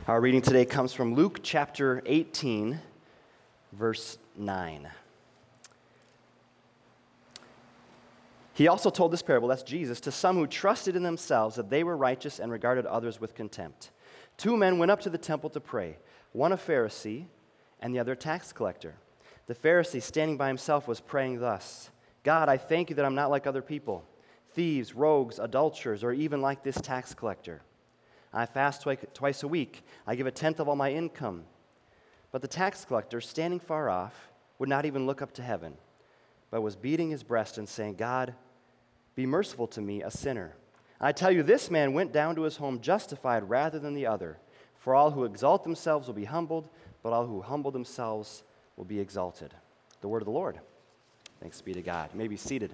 Our reading today comes from Luke chapter 18, verse 9. He also told this parable, that's Jesus, to some who trusted in themselves that they were righteous and regarded others with contempt. Two men went up to the temple to pray, one a Pharisee and the other a tax collector. The Pharisee, standing by himself, was praying thus, God, I thank you that I'm not like other people, thieves, rogues, adulterers, or even like this tax collector. I fast twice a week. I give a tenth of all my income. But the tax collector, standing far off, would not even look up to heaven, but was beating his breast and saying, God, be merciful to me, a sinner. I tell you, this man went down to his home justified rather than the other. For all who exalt themselves will be humbled, but all who humble themselves will be exalted. The word of the Lord. Thanks be to God. You may be seated.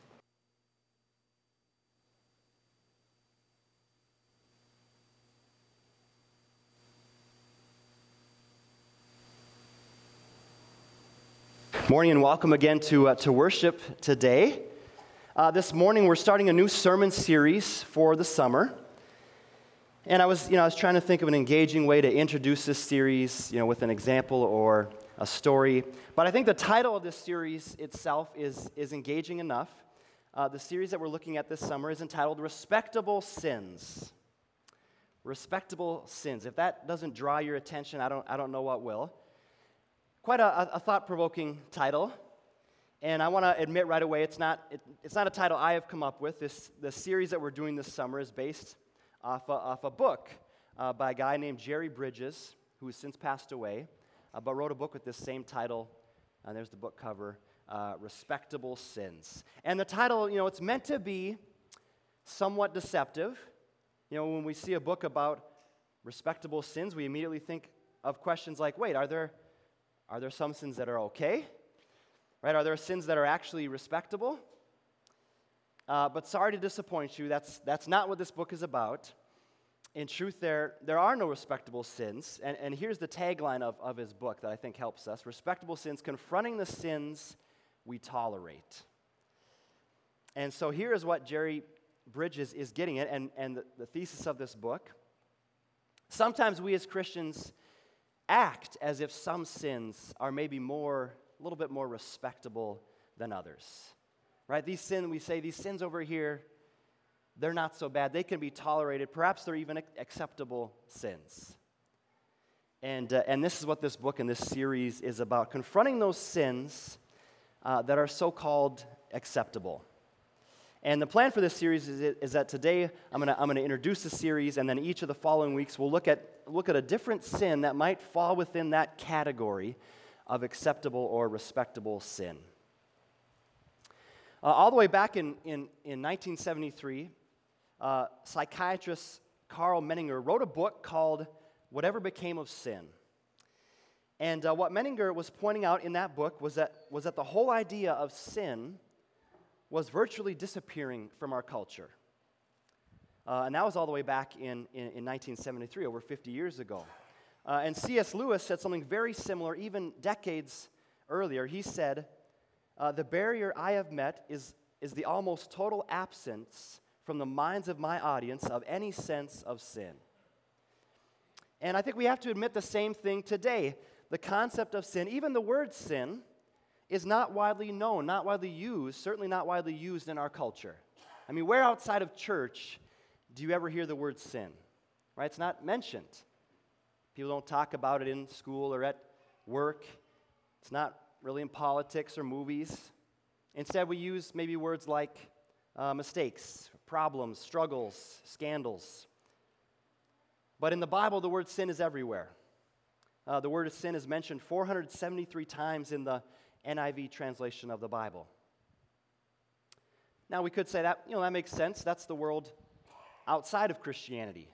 Morning and welcome again to worship today. This morning we're starting a new sermon series for the summer, and I was trying to think of an engaging way to introduce this series, with an example or a story. But I think the title of this series itself is engaging enough. The series that we're looking at this summer is entitled "Respectable Sins." Respectable sins. If that doesn't draw your attention, I don't know what will. Quite a thought-provoking title, and I want to admit right away it's not a title I have come up with. The series that we're doing this summer is based off a book by a guy named Jerry Bridges, who has since passed away, but wrote a book with this same title, and there's the book cover, Respectable Sins. And the title, it's meant to be somewhat deceptive. When we see a book about respectable sins, we immediately think of questions like, wait, Are there some sins that are okay? Right? Are there sins that are actually respectable? But sorry to disappoint you, that's not what this book is about. In truth, there are no respectable sins. And here's the tagline of his book that I think helps us. Respectable sins, confronting the sins we tolerate. And so here is what Jerry Bridges is getting at, and the thesis of this book. Sometimes we as Christians act as if some sins are maybe a little bit more respectable than others, right? These sins over here, they're not so bad. They can be tolerated. Perhaps they're even acceptable sins. And this is what this book and this series is about, confronting those sins that are so-called acceptable. And the plan for this series is that today I'm going to introduce the series, and then each of the following weeks we'll look at a different sin that might fall within that category of acceptable or respectable sin. All the way back in 1973, psychiatrist Karl Menninger wrote a book called Whatever Became of Sin. And what Menninger was pointing out in that book was that the whole idea of sin was virtually disappearing from our culture. And that was all the way back in 1973, over 50 years ago. And C.S. Lewis said something very similar even decades earlier. He said, the barrier I have met is the almost total absence from the minds of my audience of any sense of sin. And I think we have to admit the same thing today. The concept of sin, even the word sin, is not widely known, not widely used, certainly not widely used in our culture. I mean, where outside of church do you ever hear the word sin? Right? It's not mentioned. People don't talk about it in school or at work. It's not really in politics or movies. Instead, we use maybe words like mistakes, problems, struggles, scandals. But in the Bible, the word sin is everywhere. The word sin is mentioned 473 times in the NIV translation of the Bible. Now we could say that, that makes sense. That's the world outside of Christianity.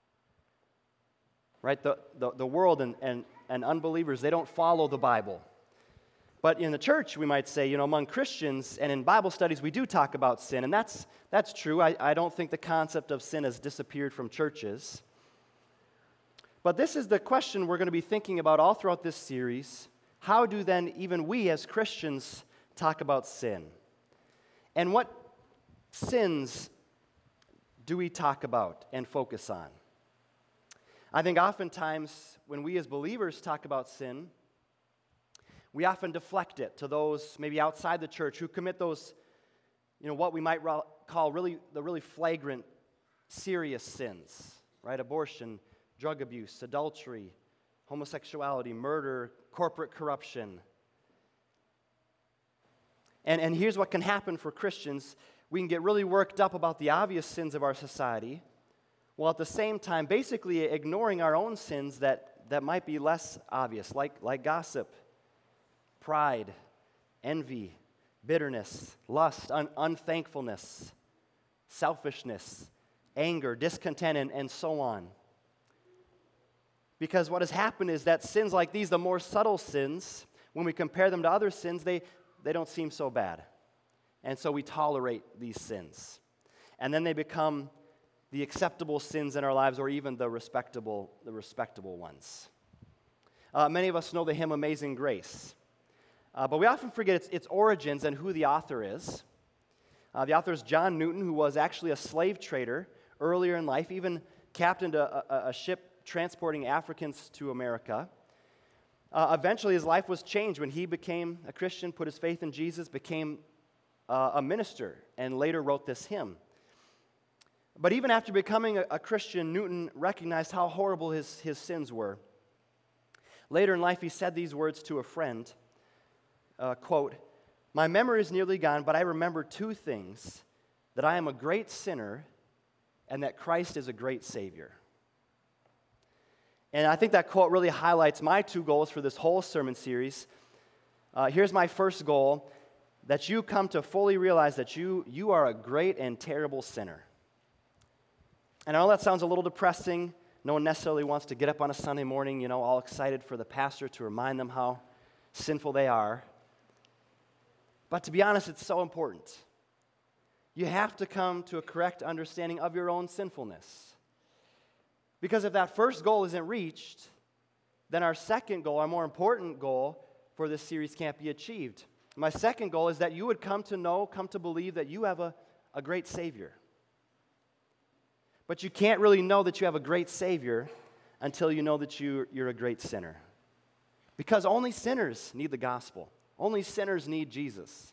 Right? The world and unbelievers, they don't follow the Bible. But in the church, we might say, among Christians and in Bible studies, we do talk about sin, and that's true. I don't think the concept of sin has disappeared from churches. But this is the question we're going to be thinking about all throughout this series. How do then even we as Christians talk about sin? And what sins do we talk about and focus on? I think oftentimes when we as believers talk about sin, we often deflect it to those maybe outside the church who commit those, what we might call the really flagrant, serious sins, right? Abortion, drug abuse, adultery, homosexuality, murder, corporate corruption. And here's what can happen for Christians. We can get really worked up about the obvious sins of our society, while at the same time basically ignoring our own sins that might be less obvious, like gossip, pride, envy, bitterness, lust, unthankfulness, selfishness, anger, discontent, and so on. Because what has happened is that sins like these, the more subtle sins, when we compare them to other sins, they don't seem so bad. And so we tolerate these sins. And then they become the acceptable sins in our lives, or even the respectable ones. Many of us know the hymn Amazing Grace. But we often forget its origins and who the author is. The author is John Newton, who was actually a slave trader earlier in life, even captained a ship transporting Africans to America. Eventually, his life was changed when he became a Christian, put his faith in Jesus, became a minister, and later wrote this hymn. But even after becoming a Christian, Newton recognized how horrible his sins were. Later in life, he said these words to a friend, quote, "My memory is nearly gone, but I remember two things, that I am a great sinner and that Christ is a great Savior." And I think that quote really highlights my two goals for this whole sermon series. Here's my first goal, that you come to fully realize that you are a great and terrible sinner. And I know that sounds a little depressing. No one necessarily wants to get up on a Sunday morning, all excited for the pastor to remind them how sinful they are. But to be honest, it's so important. You have to come to a correct understanding of your own sinfulness. Because if that first goal isn't reached, then our second goal, our more important goal for this series can't be achieved. My second goal is that you would come to believe that you have a great Savior. But you can't really know that you have a great Savior until you know that you're a great sinner. Because only sinners need the gospel. Only sinners need Jesus.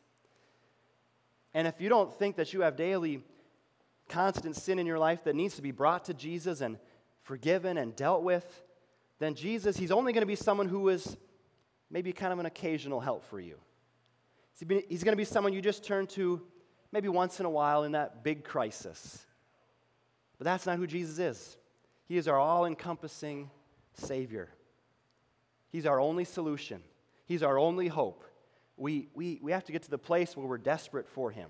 And if you don't think that you have daily, constant sin in your life that needs to be brought to Jesus and forgiven and dealt with, then Jesus, he's only going to be someone who is maybe kind of an occasional help for you. He's going to be someone you just turn to maybe once in a while in that big crisis. But that's not who Jesus is. He is our all-encompassing Savior. He's our only solution. He's our only hope. We have to get to the place where we're desperate for Him.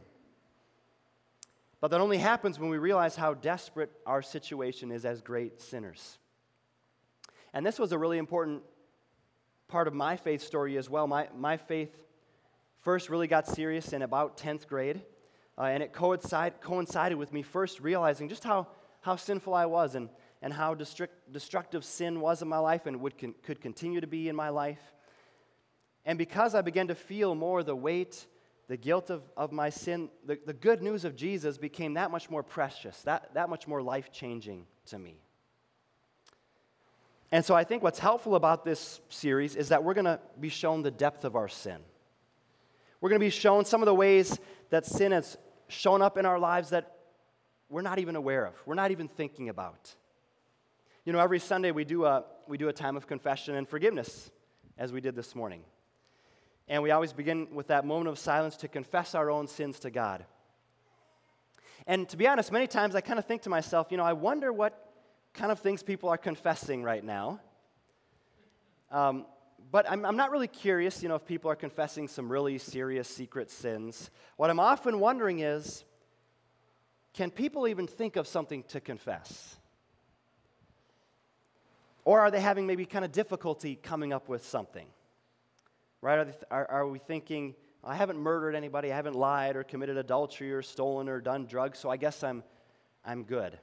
But that only happens when we realize how desperate our situation is as great sinners. And this was a really important part of my faith story as well. My faith first really got serious in about 10th grade. And it coincided with me first realizing just how sinful I was and how destructive sin was in my life and could continue to be in my life. And because I began to feel more the weight, the guilt of my sin, the good news of Jesus became that much more precious, that much more life-changing to me. And so I think what's helpful about this series is that we're going to be shown the depth of our sin. We're going to be shown some of the ways that sin has shown up in our lives that we're not even aware of, we're not even thinking about. Every Sunday we do a time of confession and forgiveness, as we did this morning. And we always begin with that moment of silence to confess our own sins to God. And to be honest, many times I kind of think to myself, I wonder what kind of things people are confessing right now. But I'm not really curious, if people are confessing some really serious secret sins. What I'm often wondering is, can people even think of something to confess? Or are they having maybe kind of difficulty coming up with something? Right? Are we thinking, I haven't murdered anybody, I haven't lied or committed adultery or stolen or done drugs, so I guess I'm good.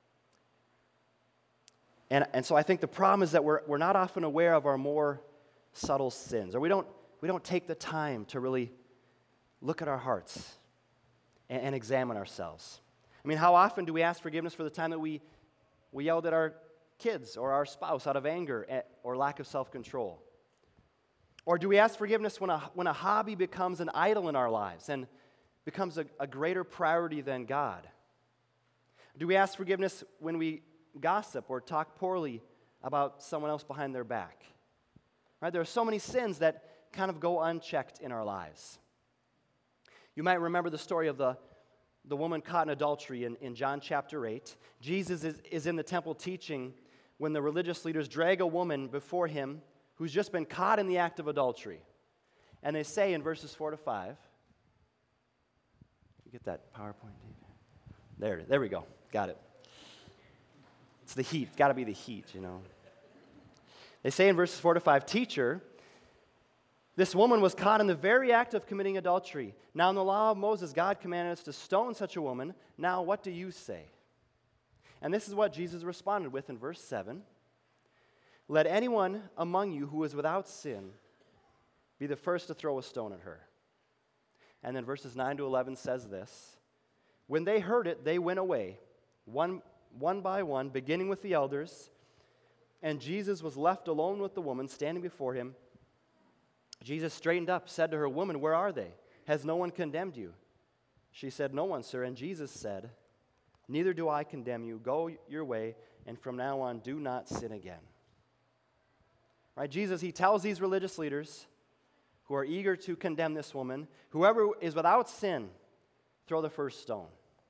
And so I think the problem is that we're not often aware of our more subtle sins, or we don't take the time to really look at our hearts and examine ourselves. I mean, how often do we ask forgiveness for the time that we yelled at our kids or our spouse out of anger or lack of self-control? Or do we ask forgiveness when a hobby becomes an idol in our lives and becomes a greater priority than God? Do we ask forgiveness when we gossip or talk poorly about someone else behind their back? Right? There are so many sins that kind of go unchecked in our lives. You might remember the story of the woman caught in adultery in John chapter 8. Jesus is in the temple teaching when the religious leaders drag a woman before him who's just been caught in the act of adultery. And they say in verses 4 to 5, you get that PowerPoint, Dave? There we go. Got it. It's the heat. It's got to be the heat, you know. They say in verses 4 to 5, "Teacher, this woman was caught in the very act of committing adultery. Now in the law of Moses, God commanded us to stone such a woman. Now what do you say?" And this is what Jesus responded with in verse 7. "Let anyone among you who is without sin be the first to throw a stone at her." And then verses 9 to 11 says this, "When they heard it, they went away, one by one, beginning with the elders, and Jesus was left alone with the woman standing before him. Jesus straightened up, said to her, 'Woman, where are they? Has no one condemned you?' She said, 'No one, sir.' And Jesus said, 'Neither do I condemn you. Go your way, and from now on do not sin again.'" Right? Jesus, he tells these religious leaders who are eager to condemn this woman, "Whoever is without sin, throw the first stone."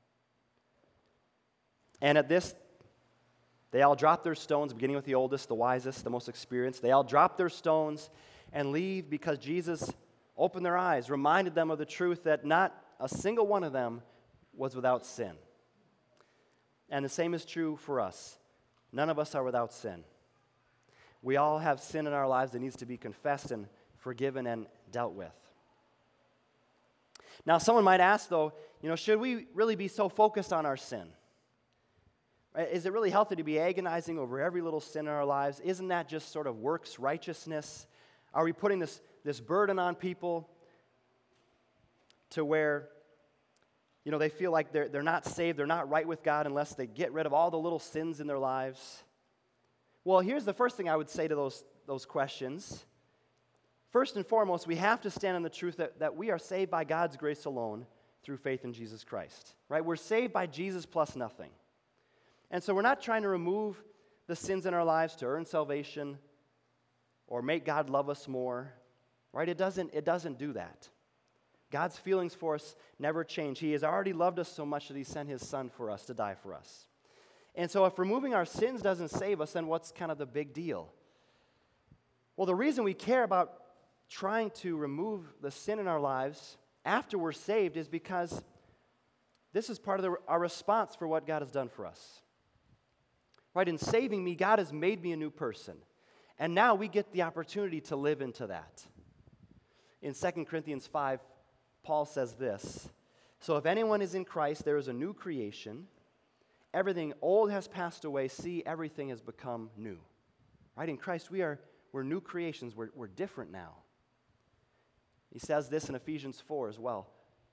And at this, they all drop their stones, beginning with the oldest, the wisest, the most experienced. They all drop their stones and leave because Jesus opened their eyes, reminded them of the truth that not a single one of them was without sin. And the same is true for us. None of us are without sin. We all have sin in our lives that needs to be confessed and forgiven and dealt with. Now, someone might ask, though, should we really be so focused on our sin? Is it really healthy to be agonizing over every little sin in our lives? Isn't that just sort of works righteousness? Are we putting this burden on people to where, they feel like they're not saved, they're not right with God unless they get rid of all the little sins in their lives? Well, here's the first thing I would say to those questions. First and foremost, we have to stand on the truth that we are saved by God's grace alone through faith in Jesus Christ. Right? We're saved by Jesus plus nothing. And so we're not trying to remove the sins in our lives to earn salvation or make God love us more, right? It doesn't do that. God's feelings for us never change. He has already loved us so much that he sent his son for us to die for us. And so if removing our sins doesn't save us, then what's kind of the big deal? Well, the reason we care about trying to remove the sin in our lives after we're saved is because this is part of our response for what God has done for us. Right, in saving me, God has made me a new person. And now we get the opportunity to live into that. In 2 Corinthians 5, Paul says this, "So if anyone is in Christ, there is a new creation. Everything old has passed away. See, everything has become new." Right, in Christ, we're new creations. We're different now. He says this in Ephesians 4 as well.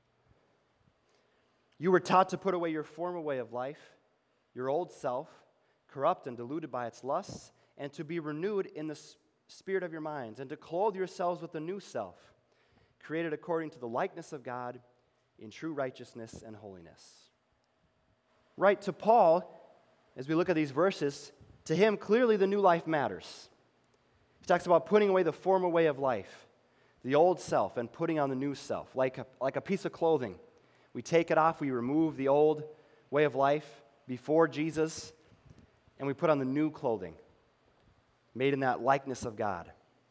"You were taught to put away your former way of life, your old self, corrupt and deluded by its lusts, and to be renewed in the spirit of your minds, and to clothe yourselves with the new self, created according to the likeness of God in true righteousness and holiness." Right, to Paul, as we look at these verses, to him, clearly the new life matters. He talks about putting away the former way of life, the old self, and putting on the new self, like a piece of clothing. We take it off, we remove the old way of life before Jesus, and we put on the new clothing, made in that likeness of God.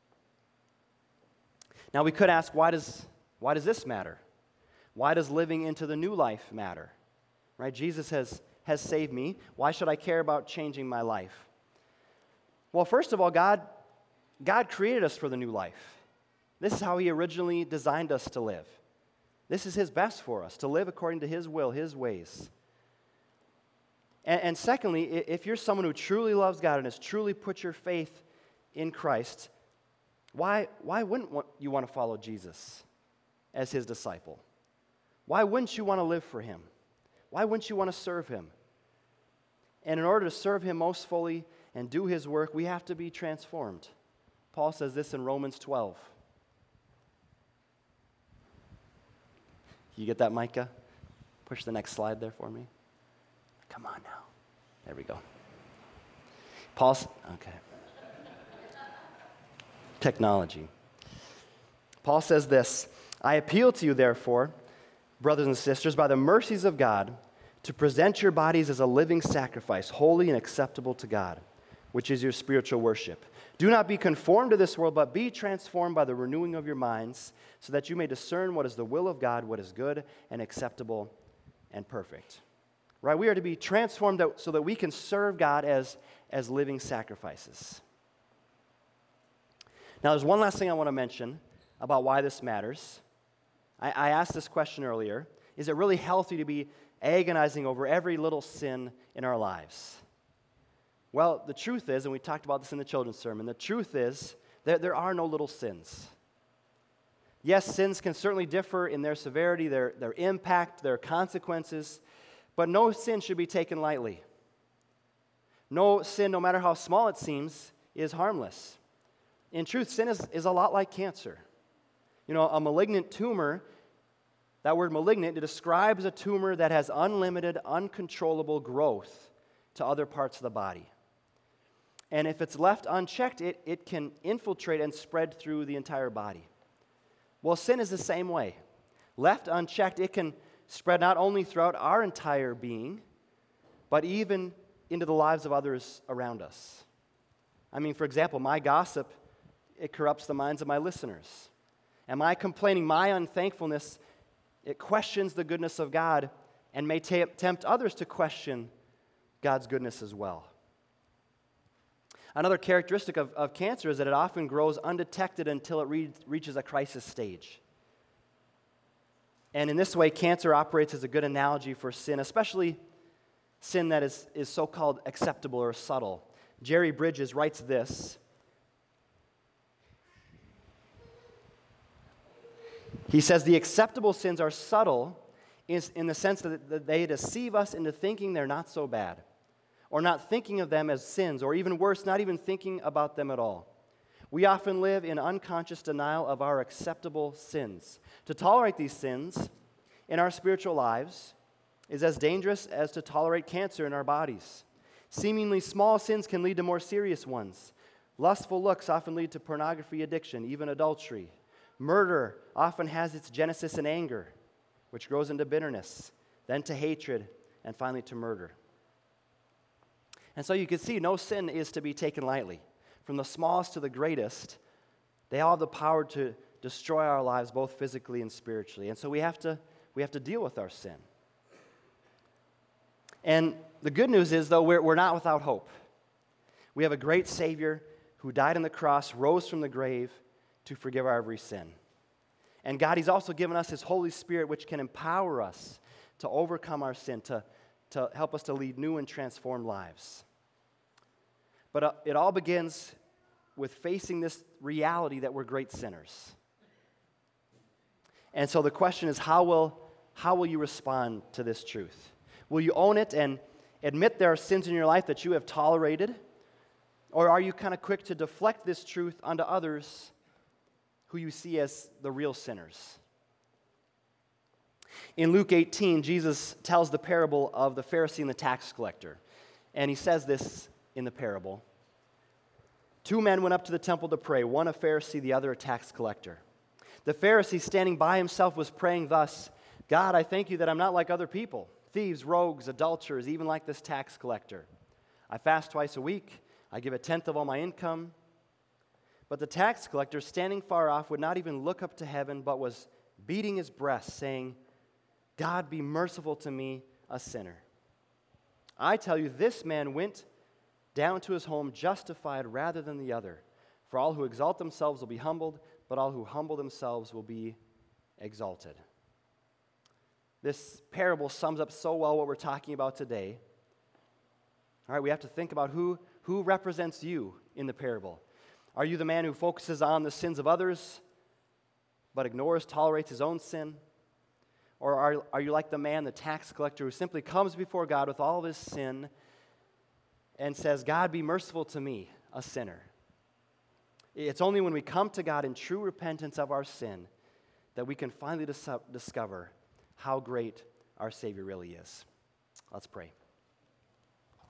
Now we could ask, why does this matter? Why does living into the new life matter? Right? Jesus has saved me. Why should I care about changing my life? Well, first of all, God created us for the new life. This is how he originally designed us to live. This is his best for us, to live according to his will, his ways. And secondly, if you're someone who truly loves God and has truly put your faith in Christ, why wouldn't you want to follow Jesus as his disciple? Why wouldn't you want to live for him? Why wouldn't you want to serve him? And in order to serve him most fully and do His work, we have to be transformed. Paul says this in Romans 12. You get that, Micah? Push the next slide there for me. Come on now. There we go. Okay. Technology. Paul says this, I appeal to you, therefore, brothers and sisters, by the mercies of God, to present your bodies as a living sacrifice, holy and acceptable to God, which is your spiritual worship. Do not be conformed to this world, but be transformed by the renewing of your minds, so that you may discern what is the will of God, what is good and acceptable and perfect. Right? We are to be transformed so that we can serve God as living sacrifices. Now, there's one last thing I want to mention about why this matters. I asked this question earlier. Is it really healthy to be agonizing over every little sin in our lives? Well, the truth is, and we talked about this in the children's sermon, the truth is that there are no little sins. Yes, sins can certainly differ in their severity, their impact, their consequences, but no sin should be taken lightly. No sin, no matter how small it seems, is harmless. In truth, sin is a lot like cancer. You know, a malignant tumor, that word malignant, it describes a tumor that has unlimited, uncontrollable growth to other parts of the body. And if it's left unchecked, it can infiltrate and spread through the entire body. Well, sin is the same way. Left unchecked, it can spread not only throughout our entire being, but even into the lives of others around us. I mean, for example, my gossip, it corrupts the minds of my listeners. And my complaining, my unthankfulness, it questions the goodness of God and may tempt others to question God's goodness as well. Another characteristic of cancer is that it often grows undetected until it reaches a crisis stage. And in this way, cancer operates as a good analogy for sin, especially sin that is so-called acceptable or subtle. Jerry Bridges writes this. He says, the acceptable sins are subtle in the sense that they deceive us into thinking they're not so bad, or not thinking of them as sins, or even worse, not even thinking about them at all. We often live in unconscious denial of our acceptable sins. To tolerate these sins in our spiritual lives is as dangerous as to tolerate cancer in our bodies. Seemingly small sins can lead to more serious ones. Lustful looks often lead to pornography addiction, even adultery. Murder often has its genesis in anger, which grows into bitterness, then to hatred, and finally to murder. And so you can see no sin is to be taken lightly. From the smallest to the greatest, they all have the power to destroy our lives both physically and spiritually. And so we have to deal with our sin. And the good news is, though, we're not without hope. We have a great Savior who died on the cross, rose from the grave to forgive our every sin. And God, He's also given us His Holy Spirit, which can empower us to overcome our sin, to help us to lead new and transformed lives. But it all begins with facing this reality that we're great sinners. And so the question is, how will you respond to this truth? Will you own it and admit there are sins in your life that you have tolerated? Or are you kind of quick to deflect this truth onto others who you see as the real sinners? In Luke 18, Jesus tells the parable of the Pharisee and the tax collector. And He says this in the parable. 2 men went up to the temple to pray, one a Pharisee, the other a tax collector. The Pharisee, standing by himself, was praying thus, God, I thank you that I'm not like other people, thieves, rogues, adulterers, even like this tax collector. I fast twice a week. I give 1/10 of all my income. But the tax collector, standing far off, would not even look up to heaven, but was beating his breast, saying, God, be merciful to me, a sinner. I tell you, this man went down to his home justified rather than the other. For all who exalt themselves will be humbled, but all who humble themselves will be exalted. This parable sums up so well what we're talking about today. All right, we have to think about who represents you in the parable. Are you the man who focuses on the sins of others, but tolerates his own sin? Or are you like the man, the tax collector, who simply comes before God with all of his sin and says, God, be merciful to me, a sinner. It's only when we come to God in true repentance of our sin that we can finally discover how great our Savior really is. Let's pray.